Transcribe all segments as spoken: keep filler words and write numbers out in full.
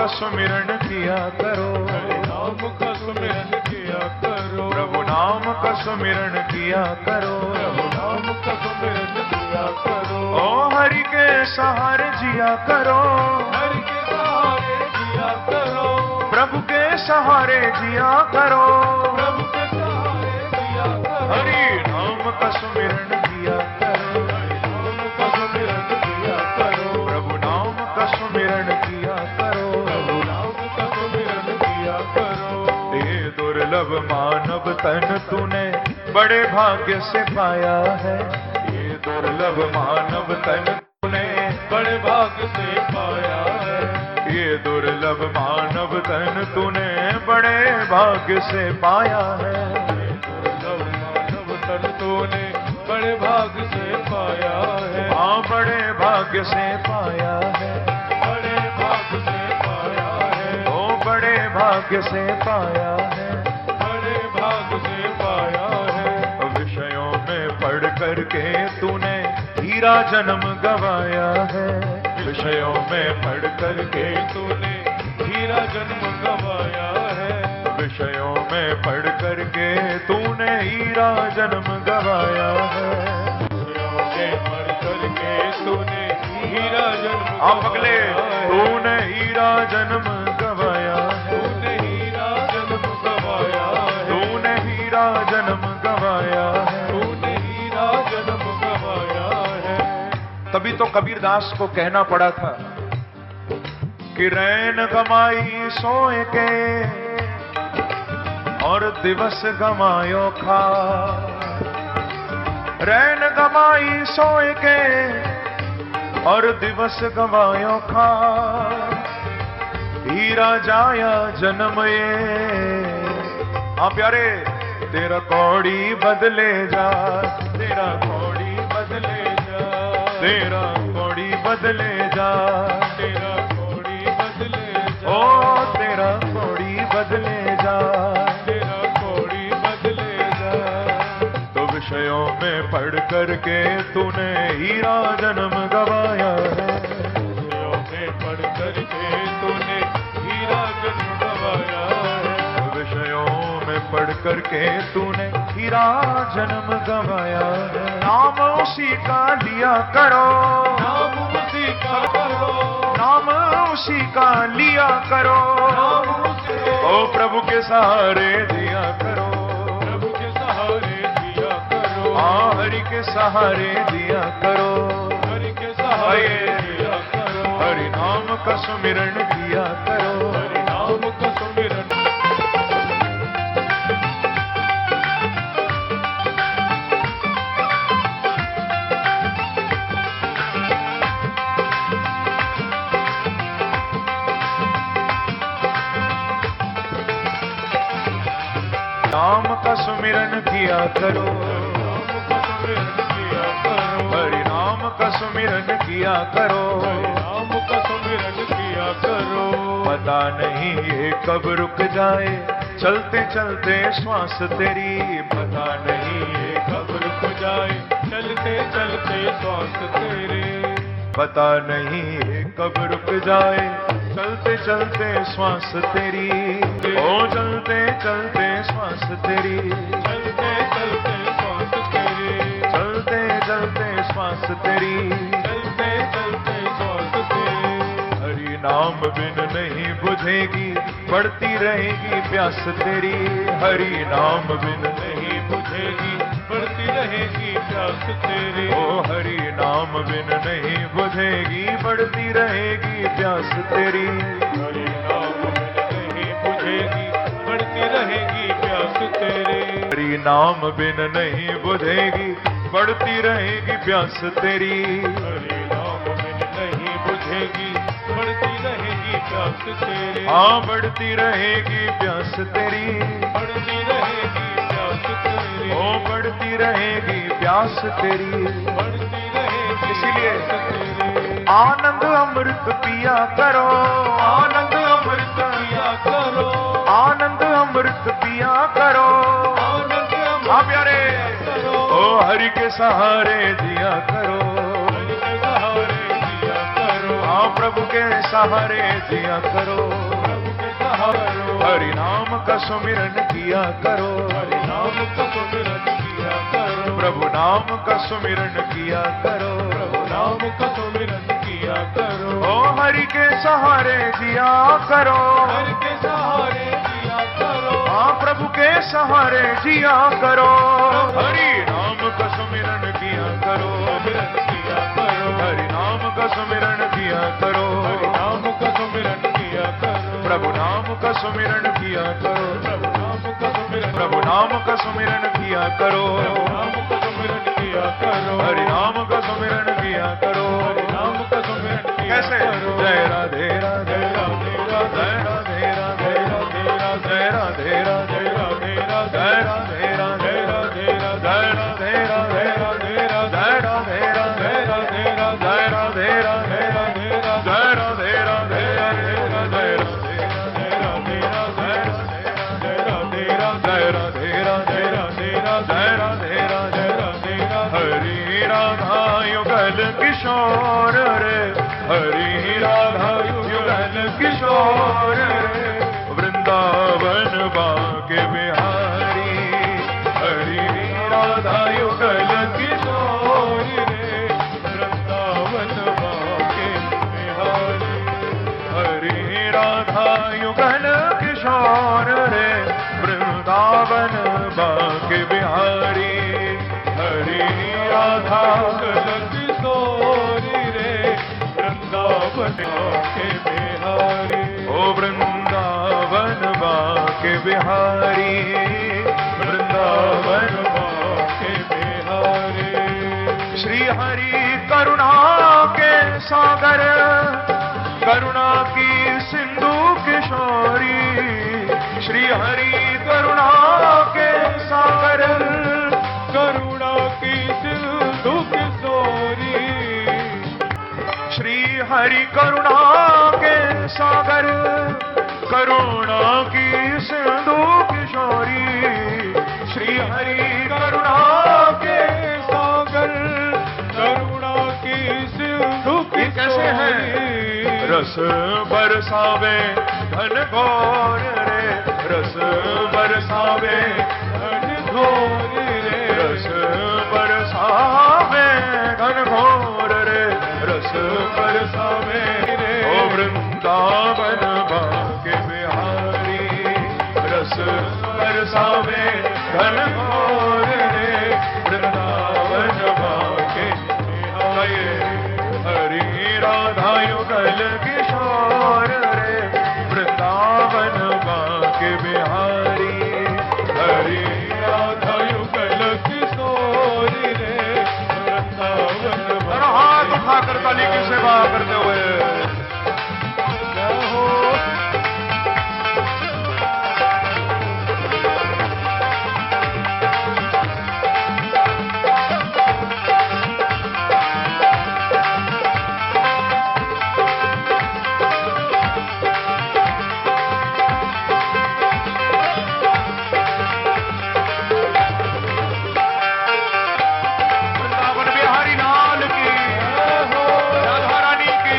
का सुमिरन किया करो, हरि नाम का सुमिरन किया करो, प्रभु नाम का सुमिरन किया करो, प्रभु नाम का सुमिरन किया करो। ओ हरि के सहारे जिया करो, हरि के सहारे जिया करो, प्रभु के सहारे जिया करो, प्रभु के सहारे जिया करो। हरि नाम का सुमिरन किया करो, हरि नाम का सुमिरन किया करो, प्रभु नाम का सुमिरन किया करो, प्रभु नाम का सुमिरन किया करो। ये दुर्लभ मानव तन तूने बड़े भाग्य से पाया है, ये दुर्लभ मानव तन तूने बड़े भाग्य से पाया है, ये दुर्लभ मानव तन तूने बड़े भाग्य से पाया है, दुर्लभ मानव तन तूने बड़े भाग्य से पाया है, हाँ बड़े भाग्य से पाया है, बड़े भाग्य से पाया है, ओ बड़े भाग्य से पाया है, बड़े भाग्य से पाया है। विषयों में पढ़ करके तूने हीरा जन्म गवाया है, विषयों में पढ़ करके तूने हीरा जन्म गवाया है, विषयों में पढ़ करके तूने हीरा जन्म गवाया है, विषयों में पढ़ करके तूने हीरा जन्म आप अगले गवाया है, तूने हीरा जन्म गवाया है, तूने हीरा जन्म गवाया है, तूने हीरा जन्म गवाया है, तूने हीरा जन्म गवाया है। तभी तो कबीरदास को कहना पड़ा था कि रैन गमाई सोए के और दिवस गमायो खा, रैन गमाई सोए के और दिवस गवायो खा, हीरा जाया जन्म ये। हाँ प्यारे, तेरा कौड़ी बदले जा, तेरा कौड़ी बदले जा, तेरा कौड़ी बदले जा, तेरा घोड़ी बदले जा, ओ तेरा कौड़ी बदले जा, तेरा घोड़ी बदले जा। तो विषयों में पढ़ करके तूने हीरा जन्म गवाया है, विषयों में पढ़ करके तूने हीरा जन्म गवाया है, विषयों में पढ़ करके तूने हीरा जन्म गवाया है। नाम उसी का लिया करो, नाम उसी का करो, नाम उसी का लिया करो, नाम उसी ओ प्रभु के सहारे दिया करो, प्रभु के सहारे दिया करो, हाँ हरि के सहारे दिया करो, हरि के सहारे दिया करो, हरि नाम का सुमिरन किया करो, हरि नाम का सुमिरन। नाम का सुमिरन किया करो, नाम का सुमिरन किया करो, हरि नाम का सुमिरन किया करो, हरि नाम का सुमिरन किया करो। पता नहीं ये कब रुक जाए, चलते चलते श्वास तेरी, पता नहीं ये कब रुक जाए, चलते चलते श्वास तेरे, पता नहीं ये कब रुक जाए, चलते चलते श्वास तेरी, ओ चलते चलते श्वास तेरी, चलते चलते श्वास तेरे, चलते चलते श्वास तेरी, चलते चलते श्वास तेरे। हरि नाम बिन नहीं बुझेगी, बढ़ती रहेगी प्यास तेरी, हरि नाम बिन नहीं बुझेगी, बढ़ती रहेगी प्यास तेरी, ओ हरि नाम बिन नहीं बुझेगी, बढ़ती रहेगी प्यास तेरी, हरि नाम बिन नहीं बुझेगी, बढ़ती रहेगी प्यास तेरी, हरि नाम बिन नहीं बुझेगी, बढ़ती रहेगी प्यास तेरी, हरि नाम बिन नहीं बुझेगी, बढ़ती रहेगी प्यास तेरी, हाँ बढ़ती रहेगी प्यास तेरी, बढ़ती रहेगी प्यास तेरी, ओ बढ़ती रहेगी प्यास तेरी। बढ़ती रहेगी इसीलिए प्यास तेरी। आनंद अमृत पिया करो, आनंद अमृत पिया करो, आनंद अमृत पिया करो, आनंद हाँ प्यारे, करो, ओ हरि के सहारे दिया करो, हरि के सहारे दिया करो, हाँ प्रभु के सहारे जिया करो, प्रभु के सहारे हरि नाम का सुमिरन किया करो, हरि नाम का सुमिरन किया करो, प्रभु नाम का सुमिरन किया करो, प्रभु नाम का सुमिरन किया करो। ओ हरि के सहारे जिया करो, हरि के सहारे जिया करो, हाँ प्रभु के सहारे जिया करो, हरि नाम का सुमिरन किया करो, सुमिरन किया करो, हरि नाम का सुमिरन किया करो, हरि नाम का सुमिरन किया करो, प्रभु नाम का सुमिरन किया करो, प्रभु नाम का सुमिरन, प्रभु नाम का सुमिरन किया करो, प्रभु नाम का सुमिरन किया करो, हरि नाम का सुमिरन किया करो, हरि नाम का सुमिरन किया कैसे? करो। जय राधे राधे राधे राधे राधे राधे राधे राधे जय राधे राधे जय राधे राधे जय राधे राधे जय राधे राधे जय राधे राधे जय राधे राधे जय राधे राधे जय राधे राधे जय राधे राधे जय राधे राधे जय राधे राधे जय राधे जय राधे राधे जय राधे राधे जय राधे राधे जय राधे राधे जय राधे राधे जय राधे राधे जय राधे राधे हरि राधा युगल किशोर रे, हरि राधा युगल किशोर रे, वृंदावन बाके बिहारी, हरि राधा युगल किशोर रे, वृंदावन बाके बिहारी, हरि राधा युगल किशोर रे, वृंदावन बाके बिहारी, हरि राधा युगल किशोरी रे, वृंदावन बाके बिहारी, ओ वृंदावन बाके बिहारी, वृंदावन बाके बिहारी। श्री हरि करुणा के सागर, करुणा की सिंधु किशोरी, श्री हरि करुणा के सागर, करुणा की सिंधु किशोरी, श्री हरि करुणा के सागर, करुणा की सिंधु किशोरी, श्री हरि करुणा के सागर, करुणा की सिंधु ये कैसे है? रस बरसावे घन घोर रे, रस बरसावे घन घोर रे, रस बरसावे घन घोर रे, रस बरसावे रे, ओ वृंदावन बाके बिहारी, रस बरसावे घन घोर रे, वृंदावन बाके बिहारी, हरि राधा युगल किशोर रे, वृंदावन बाके बिहारी, हरि राधा युगल किशोरी रे, वृंदावन और हाथ उठाकर काली की सेवा करते हुए हो। वृंदावन बिहारी लाल की, राधा रानी की।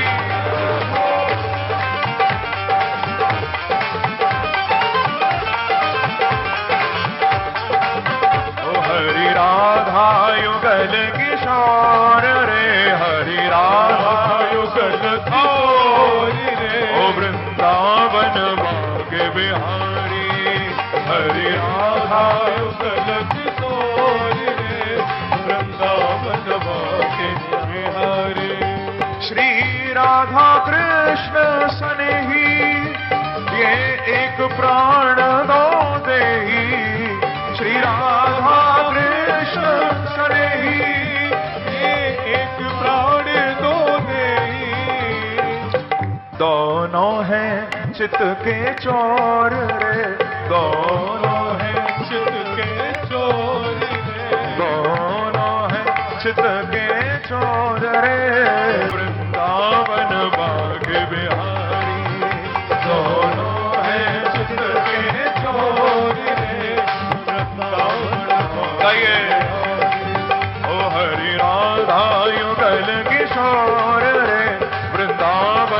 ओ हरि राधा युगल किशोर रे, हरि राधा युगल किशोरी रे, ओ वृंदावन बाके बिहारी, हरि राधा युगल किशोरी रे, वृंदावन बाके बिहारी, श्री राधा कृष्ण सनेही, ये एक प्राण दो देही, श्री राधा कृष्ण सनेही, ये एक प्राण दो देही, दोनों हैं चित के चोर रे, दोनों हैं चित के चोरी रे, दोनों हैं चित के चोर रे, वृंदावन बाके बिहारी, दोनों हैं चित के चोर रे, वृंदावन गाइए। ओ हरि राधा युगल किशोर रे, वृंदावन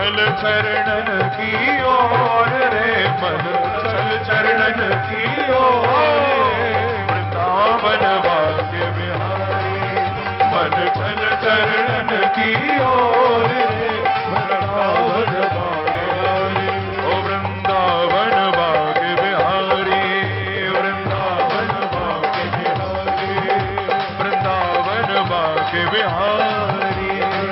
चल चरणन की ओर रे, मन चल चरणन की ओर, वृंदावन भाग्य बिहारी। मन चल चरणन की ओर रे, वृंदावन भाग्य, ओ वृंदावन भाग्य बिहारी, वृंदावन भाग्य बिहारी, वृंदावन भाग्य बिहारी,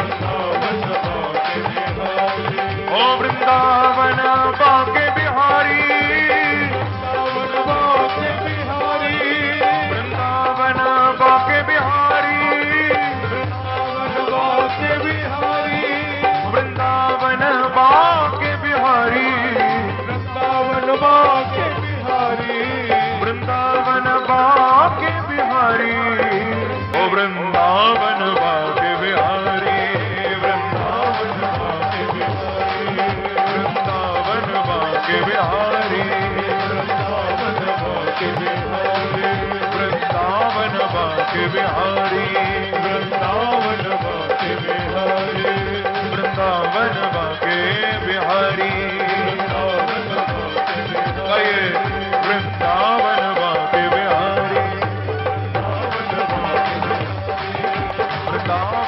ओ वृंदावन भाग्य बिहारी, वृंदावन भाग्य बिहारी, वृंदावन भाग्य बिहारी, वृंदावन भाग्य बिहारी, वृंदावन भाग्य बिहारी, ओ वृंदावन भाग्य बिहारी, वृंदावन भाग्य बिहारी, वृंदावन भाग्य बिहारी, वृंदावन भाग्य बिहारी, वृंदावन भाग्य बिहारी, वृंदावन भाग्य बिहारी, वृंदावन भाग्य बिहारी, वृंदावन भाग्य बिहारी, वृंदावन